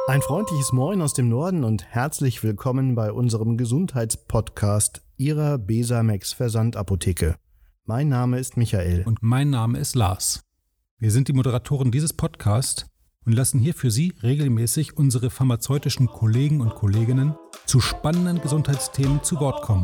Ein freundliches Moin aus dem Norden und herzlich willkommen bei unserem Gesundheitspodcast Ihrer Besamex Versandapotheke. Mein Name ist Michael. Und mein Name ist Lars. Wir sind die Moderatoren dieses Podcasts und lassen hier für Sie regelmäßig unsere pharmazeutischen Kollegen und Kolleginnen zu spannenden Gesundheitsthemen zu Wort kommen.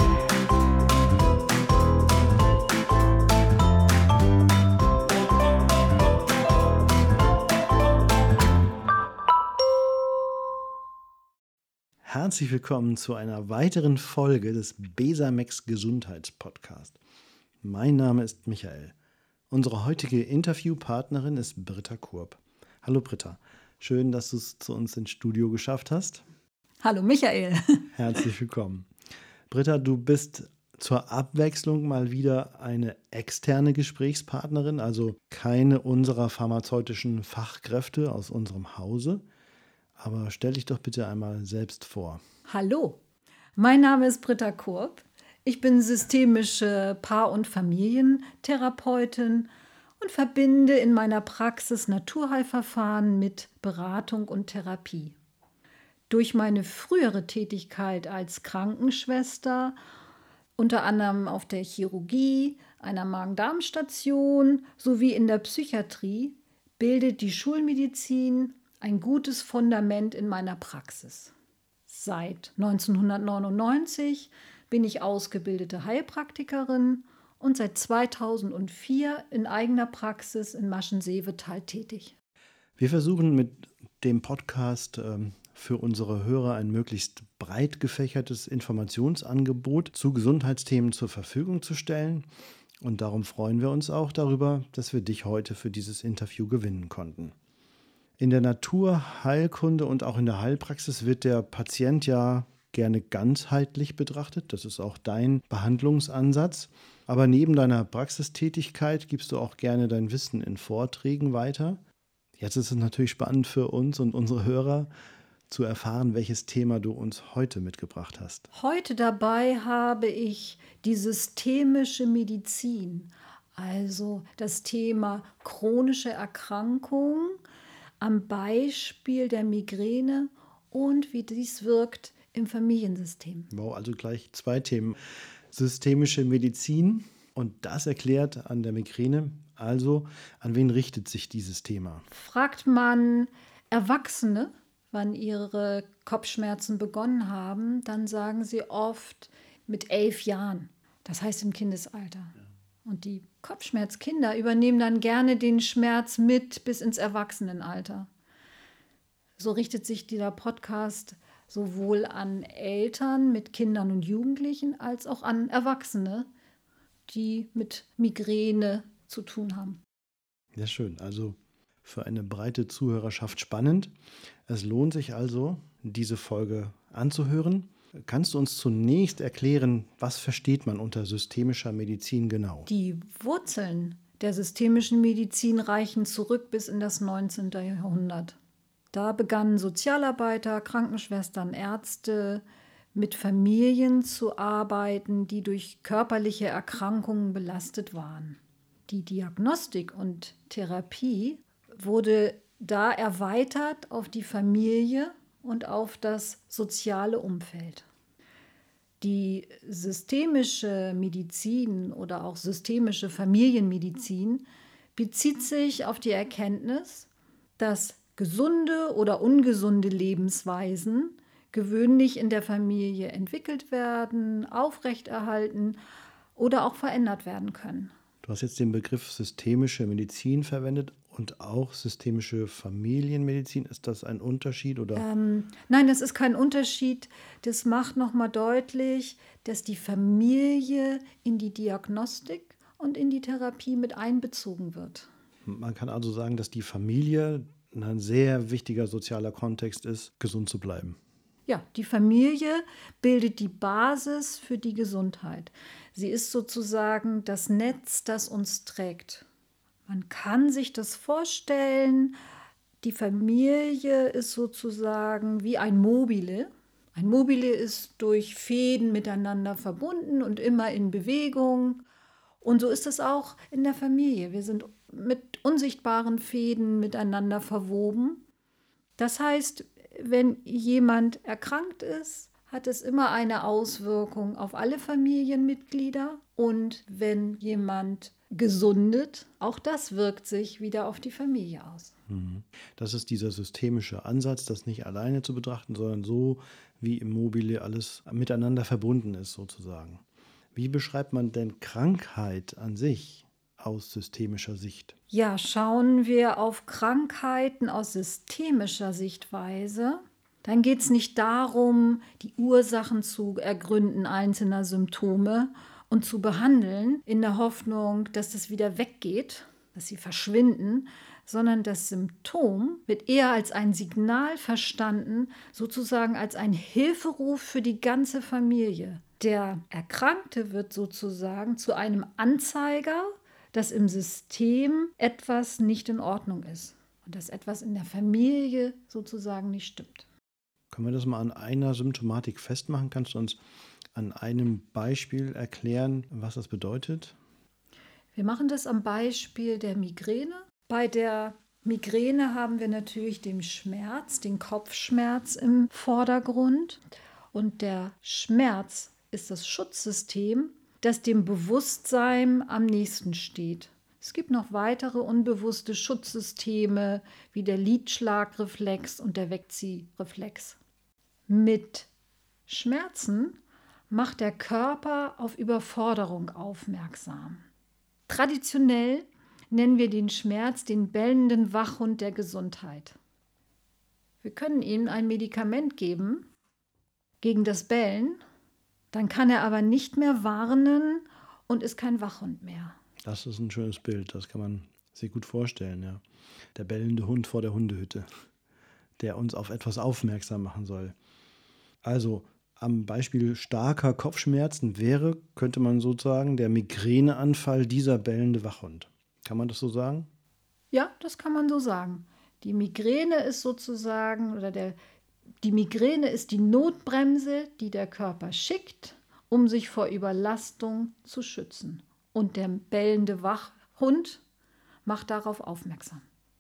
Herzlich willkommen zu einer weiteren Folge des Besamex Gesundheitspodcast. Mein Name ist Michael. Unsere heutige Interviewpartnerin ist Britta Kurb. Hallo Britta, schön, dass du es zu uns ins Studio geschafft hast. Hallo Michael. Herzlich willkommen. Britta, du bist zur Abwechslung mal wieder eine externe Gesprächspartnerin, also keine unserer pharmazeutischen Fachkräfte aus unserem Hause. Aber stell dich doch bitte einmal selbst vor. Hallo, mein Name ist Britta Kurb. Ich bin systemische Paar- und Familientherapeutin und verbinde in meiner Praxis Naturheilverfahren mit Beratung und Therapie. Durch meine frühere Tätigkeit als Krankenschwester, unter anderem auf der Chirurgie, einer Magen-Darm-Station sowie in der Psychiatrie, bildet die Schulmedizin ein gutes Fundament in meiner Praxis. Seit 1999 bin ich ausgebildete Heilpraktikerin und seit 2004 in eigener Praxis in Maschen-Seevetal tätig. Wir versuchen mit dem Podcast für unsere Hörer ein möglichst breit gefächertes Informationsangebot zu Gesundheitsthemen zur Verfügung zu stellen. Und darum freuen wir uns auch darüber, dass wir dich heute für dieses Interview gewinnen konnten. In der Naturheilkunde und auch in der Heilpraxis wird der Patient ja gerne ganzheitlich betrachtet. Das ist auch dein Behandlungsansatz. Aber neben deiner Praxistätigkeit gibst du auch gerne dein Wissen in Vorträgen weiter. Jetzt ist es natürlich spannend für uns und unsere Hörer zu erfahren, welches Thema du uns heute mitgebracht hast. Heute dabei habe ich die systemische Medizin, also das Thema chronische Erkrankungen, am Beispiel der Migräne und wie dies wirkt im Familiensystem. Wow, also gleich zwei Themen. Systemische Medizin und das erklärt an der Migräne. Also, an wen richtet sich dieses Thema? Fragt man Erwachsene, wann ihre Kopfschmerzen begonnen haben, dann sagen sie oft mit 11 Jahren. Das heißt im Kindesalter. Ja. Und die Kopfschmerzkinder übernehmen dann gerne den Schmerz mit bis ins Erwachsenenalter. So richtet sich dieser Podcast sowohl an Eltern mit Kindern und Jugendlichen als auch an Erwachsene, die mit Migräne zu tun haben. Sehr schön. Also für eine breite Zuhörerschaft spannend. Es lohnt sich also, diese Folge anzuhören. Kannst du uns zunächst erklären, was versteht man unter systemischer Medizin genau? Die Wurzeln der systemischen Medizin reichen zurück bis in das 19. Jahrhundert. Da begannen Sozialarbeiter, Krankenschwestern, Ärzte mit Familien zu arbeiten, die durch körperliche Erkrankungen belastet waren. Die Diagnostik und Therapie wurde da erweitert auf die Familie und auf das soziale Umfeld. Die systemische Medizin oder auch systemische Familienmedizin bezieht sich auf die Erkenntnis, dass gesunde oder ungesunde Lebensweisen gewöhnlich in der Familie entwickelt werden, aufrechterhalten oder auch verändert werden können. Du hast jetzt den Begriff systemische Medizin verwendet und auch systemische Familienmedizin. Ist das ein Unterschied? Oder? Nein, das ist kein Unterschied. Das macht nochmal deutlich, dass die Familie in die Diagnostik und in die Therapie mit einbezogen wird. Man kann also sagen, dass die Familie ein sehr wichtiger sozialer Kontext ist, gesund zu bleiben. Ja, die Familie bildet die Basis für die Gesundheit. Sie ist sozusagen das Netz, das uns trägt. Man kann sich das vorstellen, die Familie ist sozusagen wie ein Mobile. Ein Mobile ist durch Fäden miteinander verbunden und immer in Bewegung. Und so ist es auch in der Familie. Wir sind mit unsichtbaren Fäden miteinander verwoben. Das heißt, wenn jemand erkrankt ist, hat es immer eine Auswirkung auf alle Familienmitglieder. Und wenn jemand gesundet, auch das wirkt sich wieder auf die Familie aus. Das ist dieser systemische Ansatz, das nicht alleine zu betrachten, sondern so, wie im Mobile alles miteinander verbunden ist sozusagen. Wie beschreibt man denn Krankheit an sich aus systemischer Sicht? Ja, schauen wir auf Krankheiten aus systemischer Sichtweise, dann geht es nicht darum, die Ursachen zu ergründen einzelner Symptome und zu behandeln, in der Hoffnung, dass das wieder weggeht, dass sie verschwinden, sondern das Symptom wird eher als ein Signal verstanden, sozusagen als ein Hilferuf für die ganze Familie. Der Erkrankte wird sozusagen zu einem Anzeiger, dass im System etwas nicht in Ordnung ist und dass etwas in der Familie sozusagen nicht stimmt. Können wir das mal an einer Symptomatik festmachen? Kannst du uns an einem Beispiel erklären, was das bedeutet? Wir machen das am Beispiel der Migräne. Bei der Migräne haben wir natürlich den Schmerz, den Kopfschmerz im Vordergrund. Und der Schmerz ist das Schutzsystem, das dem Bewusstsein am nächsten steht. Es gibt noch weitere unbewusste Schutzsysteme wie der Lidschlagreflex und der Wegziehreflex. Mit Schmerzen macht der Körper auf Überforderung aufmerksam. Traditionell nennen wir den Schmerz den bellenden Wachhund der Gesundheit. Wir können ihm ein Medikament geben gegen das Bellen, dann kann er aber nicht mehr warnen und ist kein Wachhund mehr. Das ist ein schönes Bild, das kann man sich gut vorstellen. Ja. Der bellende Hund vor der Hundehütte, der uns auf etwas aufmerksam machen soll. Also am Beispiel starker Kopfschmerzen könnte man sozusagen, der Migräneanfall dieser bellende Wachhund. Kann man das so sagen? Ja, das kann man so sagen. Die Migräne ist sozusagen, die Migräne ist die Notbremse, die der Körper schickt, um sich vor Überlastung zu schützen. Und der bellende Wachhund macht darauf aufmerksam.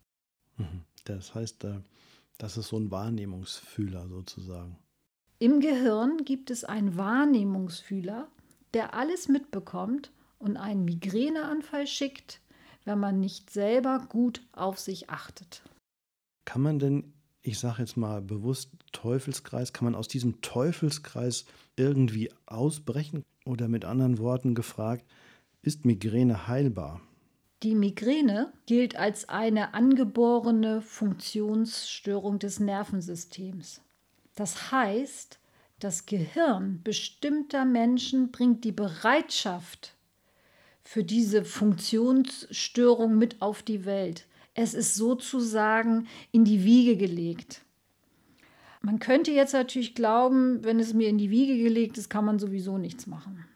Das heißt, das ist so ein Wahrnehmungsfühler sozusagen. Im Gehirn gibt es einen Wahrnehmungsfühler, der alles mitbekommt und einen Migräneanfall schickt, wenn man nicht selber gut auf sich achtet. Kann man denn, ich sage jetzt mal bewusst Teufelskreis, kann man aus diesem Teufelskreis irgendwie ausbrechen? Oder mit anderen Worten gefragt, ist Migräne heilbar? Die Migräne gilt als eine angeborene Funktionsstörung des Nervensystems. Das heißt, das Gehirn bestimmter Menschen bringt die Bereitschaft für diese Funktionsstörung mit auf die Welt. Es ist sozusagen in die Wiege gelegt. Man könnte jetzt natürlich glauben, wenn es mir in die Wiege gelegt ist, kann man sowieso nichts machen.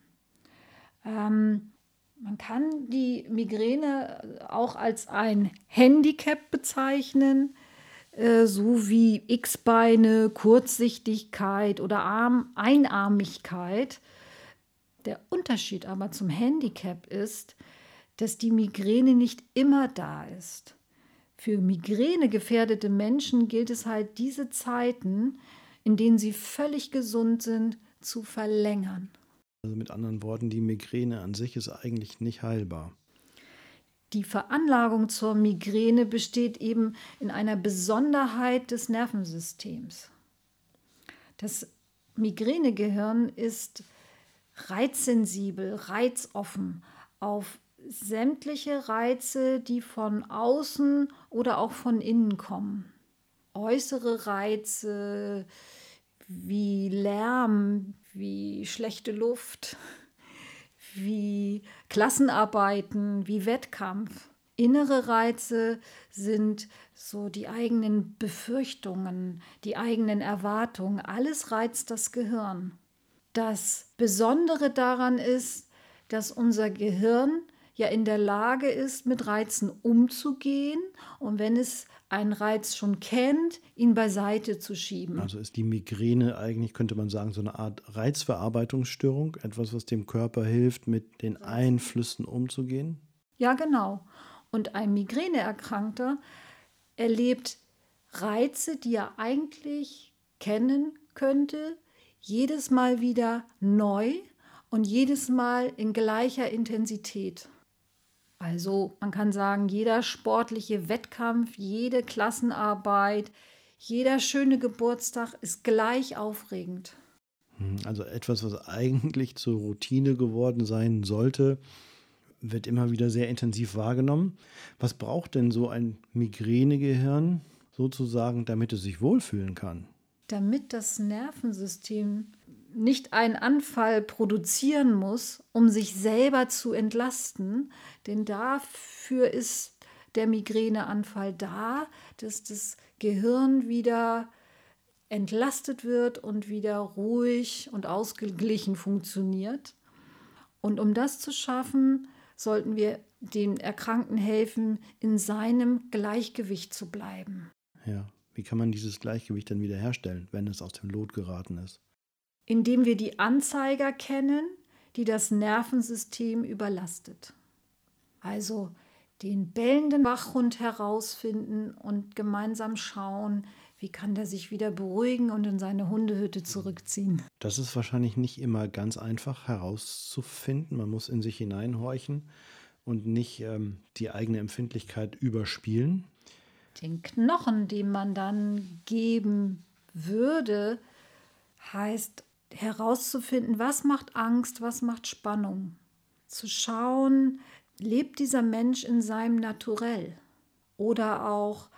Man kann die Migräne auch als ein Handicap bezeichnen, so wie X-Beine, Kurzsichtigkeit oder Einarmigkeit. Der Unterschied aber zum Handicap ist, dass die Migräne nicht immer da ist. Für migränegefährdete Menschen gilt es halt, diese Zeiten, in denen sie völlig gesund sind, zu verlängern. Also mit anderen Worten, die Migräne an sich ist eigentlich nicht heilbar. Die Veranlagung zur Migräne besteht eben in einer Besonderheit des Nervensystems. Das Migränegehirn ist reizsensibel, reizoffen auf sämtliche Reize, die von außen oder auch von innen kommen. Äußere Reize wie Lärm, wie schlechte Luft, wie Klassenarbeiten, wie Wettkampf. Innere Reize sind so die eigenen Befürchtungen, die eigenen Erwartungen. Alles reizt das Gehirn. Das Besondere daran ist, dass unser Gehirn ja in der Lage ist, mit Reizen umzugehen und wenn es einen Reiz schon kennt, ihn beiseite zu schieben. Also ist die Migräne eigentlich, könnte man sagen, so eine Art Reizverarbeitungsstörung, etwas, was dem Körper hilft, mit den Einflüssen umzugehen? Ja, genau. Und ein Migräneerkrankter erlebt Reize, die er eigentlich kennen könnte, jedes Mal wieder neu und jedes Mal in gleicher Intensität. Also man kann sagen, jeder sportliche Wettkampf, jede Klassenarbeit, jeder schöne Geburtstag ist gleich aufregend. Also etwas, was eigentlich zur Routine geworden sein sollte, wird immer wieder sehr intensiv wahrgenommen. Was braucht denn so ein Migränegehirn sozusagen, damit es sich wohlfühlen kann? Damit das Nervensystem nicht einen Anfall produzieren muss, um sich selber zu entlasten, denn dafür ist der Migräneanfall da, dass das Gehirn wieder entlastet wird und wieder ruhig und ausgeglichen funktioniert. Und um das zu schaffen, sollten wir dem Erkrankten helfen, in seinem Gleichgewicht zu bleiben. Ja, wie kann man dieses Gleichgewicht dann wieder herstellen, wenn es aus dem Lot geraten ist? Indem wir die Anzeiger kennen, die das Nervensystem überlastet. Also den bellenden Wachhund herausfinden und gemeinsam schauen, wie kann der sich wieder beruhigen und in seine Hundehütte zurückziehen. Das ist wahrscheinlich nicht immer ganz einfach herauszufinden. Man muss in sich hineinhorchen und nicht die eigene Empfindlichkeit überspielen. Den Knochen, den man dann geben würde, heißt herauszufinden, was macht Angst, was macht Spannung. Zu schauen, lebt dieser Mensch in seinem Naturell? Oder auch,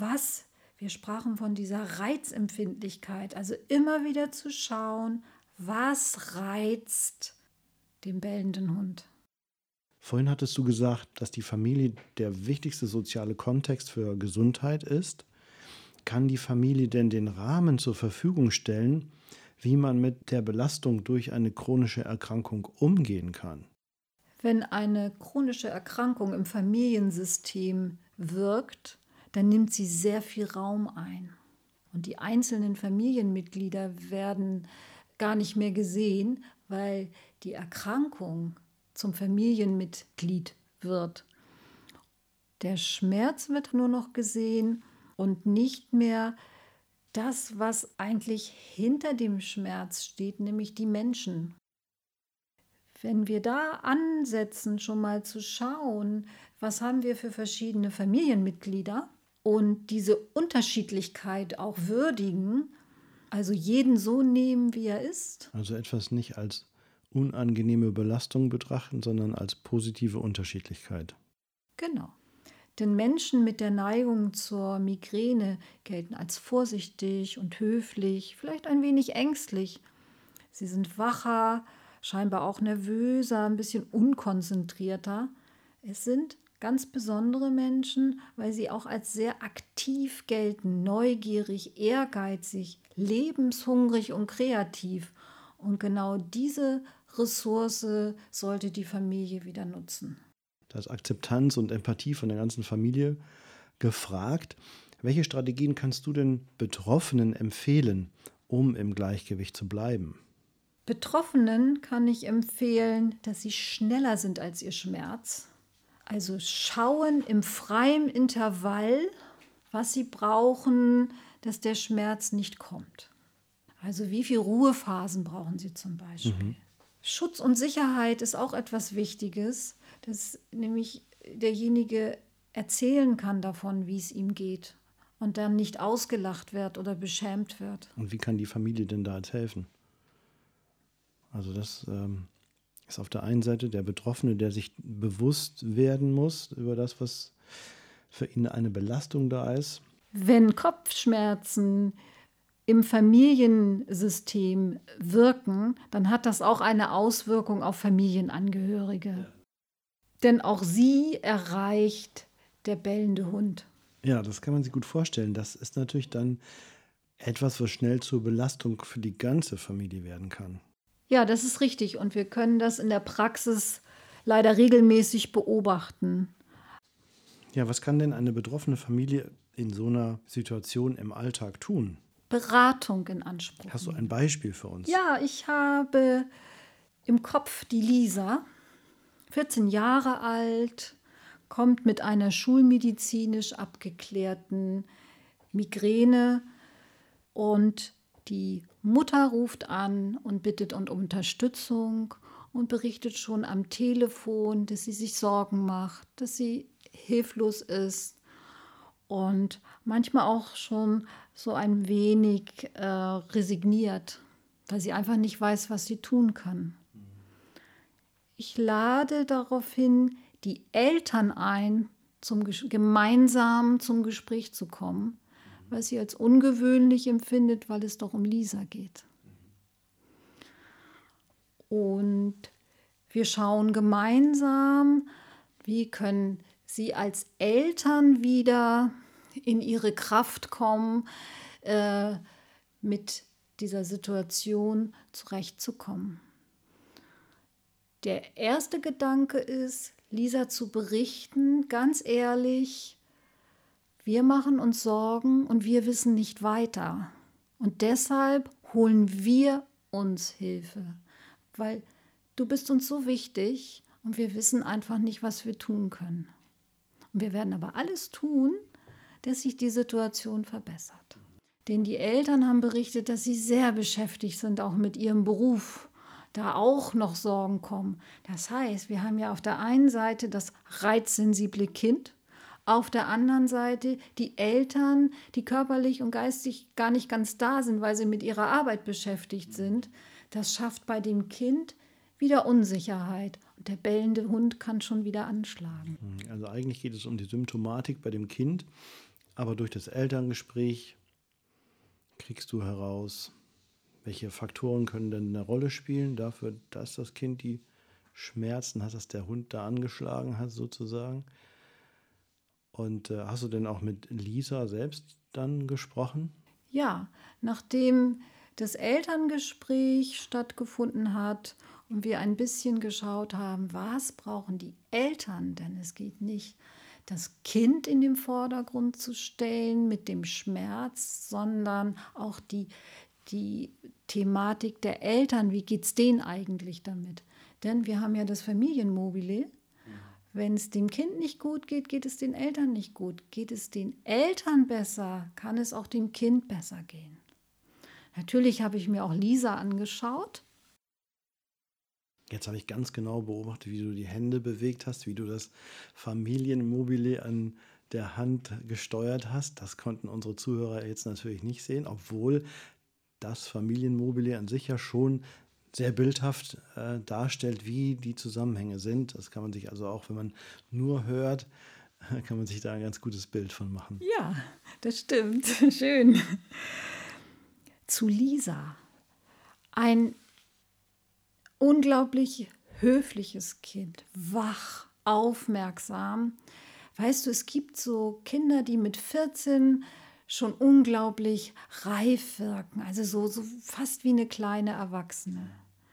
wir sprachen von dieser Reizempfindlichkeit, also immer wieder zu schauen, was reizt den bellenden Hund. Vorhin hattest du gesagt, dass die Familie der wichtigste soziale Kontext für Gesundheit ist. Kann die Familie denn den Rahmen zur Verfügung stellen, wie man mit der Belastung durch eine chronische Erkrankung umgehen kann? Wenn eine chronische Erkrankung im Familiensystem wirkt, dann nimmt sie sehr viel Raum ein. Und die einzelnen Familienmitglieder werden gar nicht mehr gesehen, weil die Erkrankung zum Familienmitglied wird. Der Schmerz wird nur noch gesehen und nicht mehr das, was eigentlich hinter dem Schmerz steht, nämlich die Menschen. Wenn wir da ansetzen, schon mal zu schauen, was haben wir für verschiedene Familienmitglieder und diese Unterschiedlichkeit auch würdigen, also jeden so nehmen, wie er ist. Also etwas nicht als unangenehme Belastung betrachten, sondern als positive Unterschiedlichkeit. Genau. Denn Menschen mit der Neigung zur Migräne gelten als vorsichtig und höflich, vielleicht ein wenig ängstlich. Sie sind wacher, scheinbar auch nervöser, ein bisschen unkonzentrierter. Es sind ganz besondere Menschen, weil sie auch als sehr aktiv gelten, neugierig, ehrgeizig, lebenshungrig und kreativ. Und genau diese Ressource sollte die Familie wieder nutzen. Da ist Akzeptanz und Empathie von der ganzen Familie gefragt. Welche Strategien kannst du denn Betroffenen empfehlen, um im Gleichgewicht zu bleiben? Betroffenen kann ich empfehlen, dass sie schneller sind als ihr Schmerz. Also schauen im freien Intervall, was sie brauchen, dass der Schmerz nicht kommt. Also wie viele Ruhephasen brauchen sie zum Beispiel. Schutz und Sicherheit ist auch etwas Wichtiges, dass nämlich derjenige erzählen kann davon, wie es ihm geht und dann nicht ausgelacht wird oder beschämt wird. Und wie kann die Familie denn da jetzt helfen? Also das ist auf der einen Seite der Betroffene, der sich bewusst werden muss über das, was für ihn eine Belastung da ist. Wenn Kopfschmerzen im Familiensystem wirken, dann hat das auch eine Auswirkung auf Familienangehörige. Ja. Denn auch sie erreicht der bellende Hund. Ja, das kann man sich gut vorstellen. Das ist natürlich dann etwas, was schnell zur Belastung für die ganze Familie werden kann. Ja, das ist richtig. Und wir können das in der Praxis leider regelmäßig beobachten. Ja, was kann denn eine betroffene Familie in so einer Situation im Alltag tun? Beratung in Anspruch. Hast du ein Beispiel für uns? Ja, ich habe im Kopf die Lisa, 14 Jahre alt, kommt mit einer schulmedizinisch abgeklärten Migräne und die Mutter ruft an und bittet um Unterstützung und berichtet schon am Telefon, dass sie sich Sorgen macht, dass sie hilflos ist und manchmal auch schon so ein wenig resigniert, weil sie einfach nicht weiß, was sie tun kann. Ich lade daraufhin die Eltern ein, gemeinsam zum Gespräch zu kommen, was sie als ungewöhnlich empfindet, weil es doch um Lisa geht. Und wir schauen gemeinsam, wie können sie als Eltern wieder in ihre Kraft kommen, mit dieser Situation zurechtzukommen. Der erste Gedanke ist, Lisa zu berichten, ganz ehrlich, wir machen uns Sorgen und wir wissen nicht weiter. Und deshalb holen wir uns Hilfe, weil du bist uns so wichtig und wir wissen einfach nicht, was wir tun können. Und wir werden aber alles tun, dass sich die Situation verbessert. Denn die Eltern haben berichtet, dass sie sehr beschäftigt sind, auch mit ihrem Beruf, da auch noch Sorgen kommen. Das heißt, wir haben ja auf der einen Seite das reizsensible Kind, auf der anderen Seite die Eltern, die körperlich und geistig gar nicht ganz da sind, weil sie mit ihrer Arbeit beschäftigt sind. Das schafft bei dem Kind wieder Unsicherheit. Und der bellende Hund kann schon wieder anschlagen. Also eigentlich geht es um die Symptomatik bei dem Kind, aber durch das Elterngespräch kriegst du heraus, welche Faktoren können denn eine Rolle spielen dafür, dass das Kind die Schmerzen hat, dass der Hund da angeschlagen hat sozusagen. Und hast du denn auch mit Lisa selbst dann gesprochen? Ja, nachdem das Elterngespräch stattgefunden hat und wir ein bisschen geschaut haben, was brauchen die Eltern, denn es geht nicht, das Kind in den Vordergrund zu stellen mit dem Schmerz, sondern auch die Thematik der Eltern, wie geht es denen eigentlich damit? Denn wir haben ja das Familienmobile. Wenn es dem Kind nicht gut geht, geht es den Eltern nicht gut. Geht es den Eltern besser, kann es auch dem Kind besser gehen. Natürlich habe ich mir auch Lisa angeschaut. Jetzt habe ich ganz genau beobachtet, wie du die Hände bewegt hast, wie du das Familienmobile an der Hand gesteuert hast. Das konnten unsere Zuhörer jetzt natürlich nicht sehen, obwohl das Familienmobile an sich ja schon sehr bildhaft darstellt, wie die Zusammenhänge sind. Das kann man sich also auch, wenn man nur hört, kann man sich da ein ganz gutes Bild von machen. Ja, das stimmt. Schön. Zu Lisa. Ein unglaublich höfliches Kind, wach, aufmerksam. Weißt du, es gibt so Kinder, die mit 14 schon unglaublich reif wirken, also so fast wie eine kleine Erwachsene.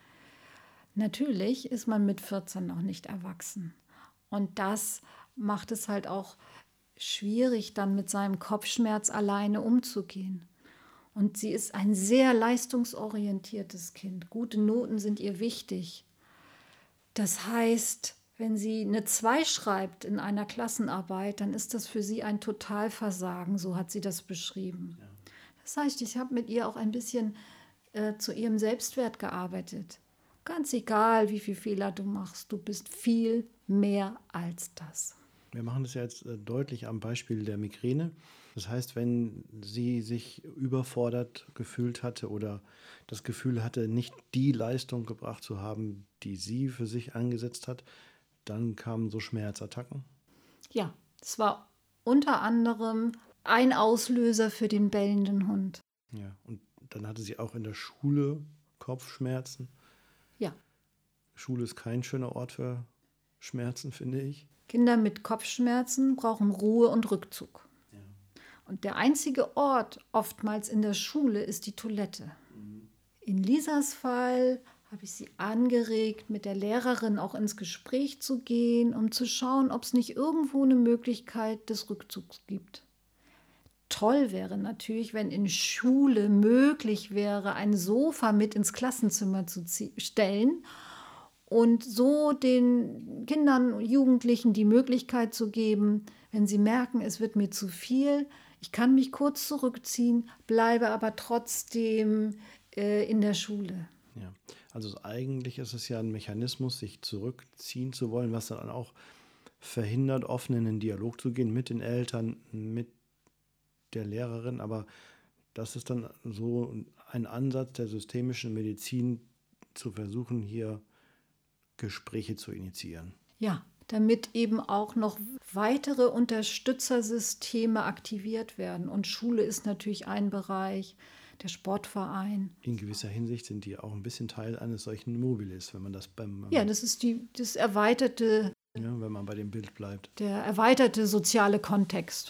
Natürlich ist man mit 14 noch nicht erwachsen. Und das macht es halt auch schwierig, dann mit seinem Kopfschmerz alleine umzugehen. Und sie ist ein sehr leistungsorientiertes Kind. Gute Noten sind ihr wichtig. Das heißt, wenn sie eine 2 schreibt in einer Klassenarbeit, dann ist das für sie ein Totalversagen, so hat sie das beschrieben. Ja. Das heißt, ich habe mit ihr auch ein bisschen zu ihrem Selbstwert gearbeitet. Ganz egal, wie viele Fehler du machst, du bist viel mehr als das. Wir machen das ja jetzt deutlich am Beispiel der Migräne. Das heißt, wenn sie sich überfordert gefühlt hatte oder das Gefühl hatte, nicht die Leistung gebracht zu haben, die sie für sich angesetzt hat, dann kamen so Schmerzattacken? Ja, es war unter anderem ein Auslöser für den bellenden Hund. Ja, und dann hatte sie auch in der Schule Kopfschmerzen. Ja. Schule ist kein schöner Ort für Schmerzen, finde ich. Kinder mit Kopfschmerzen brauchen Ruhe und Rückzug. Ja. Und der einzige Ort oftmals in der Schule ist die Toilette. Mhm. In Lisas Fall habe ich sie angeregt, mit der Lehrerin auch ins Gespräch zu gehen, um zu schauen, ob es nicht irgendwo eine Möglichkeit des Rückzugs gibt. Toll wäre natürlich, wenn in Schule möglich wäre, ein Sofa mit ins Klassenzimmer zu stellen und so den Kindern und Jugendlichen die Möglichkeit zu geben, wenn sie merken, es wird mir zu viel, Ich kann mich kurz zurückziehen, bleibe aber trotzdem in der Schule. Ja, also eigentlich ist es ja ein Mechanismus, sich zurückziehen zu wollen, was dann auch verhindert, offen in den Dialog zu gehen mit den Eltern, mit der Lehrerin. Aber das ist dann so ein Ansatz der systemischen Medizin, zu versuchen, hier Gespräche zu initiieren. Ja, damit eben auch noch weitere Unterstützersysteme aktiviert werden. Und Schule ist natürlich ein Bereich, der Sportverein. In gewisser Hinsicht sind die auch ein bisschen Teil eines solchen Mobilis, wenn man das das ist das erweiterte, wenn man bei dem Bild bleibt. Der erweiterte soziale Kontext.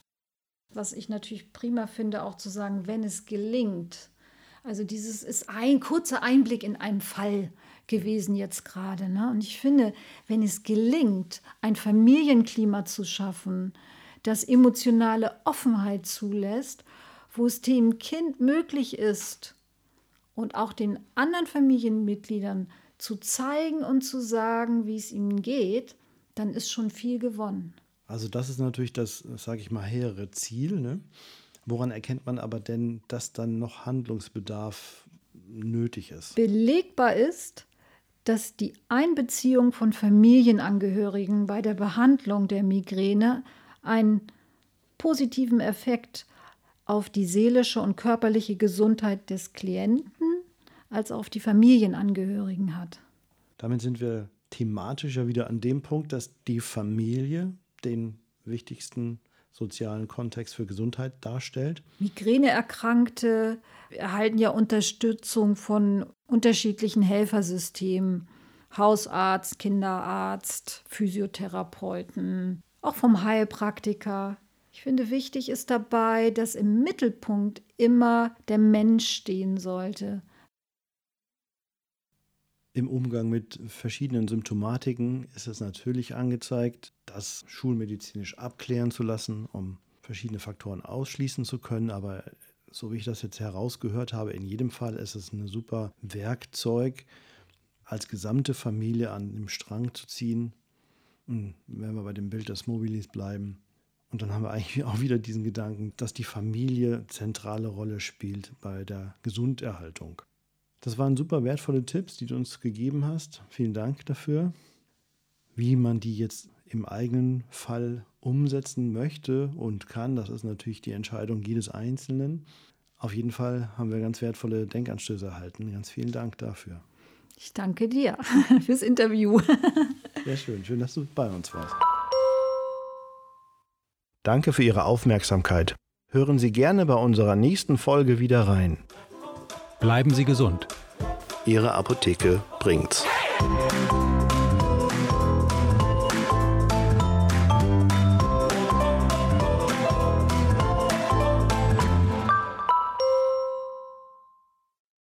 Was ich natürlich prima finde, auch zu sagen, wenn es gelingt. Also dieses ist ein kurzer Einblick in einen Fall gewesen jetzt gerade. Ne? Und ich finde, wenn es gelingt, ein Familienklima zu schaffen, das emotionale Offenheit zulässt, wo es dem Kind möglich ist und auch den anderen Familienmitgliedern zu zeigen und zu sagen, wie es ihnen geht, dann ist schon viel gewonnen. Also das ist natürlich das, sage ich mal, hehre Ziel. Ne? Woran erkennt man aber denn, dass dann noch Handlungsbedarf nötig ist? Belegbar ist, dass die Einbeziehung von Familienangehörigen bei der Behandlung der Migräne einen positiven Effekt auf die seelische und körperliche Gesundheit des Klienten als auf die Familienangehörigen hat. Damit sind wir thematisch ja wieder an dem Punkt, dass die Familie den wichtigsten sozialen Kontext für Gesundheit darstellt. Migräneerkrankte erhalten ja Unterstützung von unterschiedlichen Helfersystemen. Hausarzt, Kinderarzt, Physiotherapeuten, auch vom Heilpraktiker. Ich finde, wichtig ist dabei, dass im Mittelpunkt immer der Mensch stehen sollte. Im Umgang mit verschiedenen Symptomatiken ist es natürlich angezeigt, das schulmedizinisch abklären zu lassen, um verschiedene Faktoren ausschließen zu können. Aber so wie ich das jetzt herausgehört habe, in jedem Fall ist es ein super Werkzeug, als gesamte Familie an dem Strang zu ziehen. Und wenn wir bei dem Bild des Mobilis bleiben, und dann haben wir eigentlich auch wieder diesen Gedanken, dass die Familie zentrale Rolle spielt bei der Gesunderhaltung. Das waren super wertvolle Tipps, die du uns gegeben hast. Vielen Dank dafür. Wie man die jetzt im eigenen Fall umsetzen möchte und kann, das ist natürlich die Entscheidung jedes Einzelnen. Auf jeden Fall haben wir ganz wertvolle Denkanstöße erhalten. Ganz vielen Dank dafür. Ich danke dir fürs Interview. Sehr schön. Schön, dass du bei uns warst. Danke für Ihre Aufmerksamkeit. Hören Sie gerne bei unserer nächsten Folge wieder rein. Bleiben Sie gesund. Ihre Apotheke bringt's.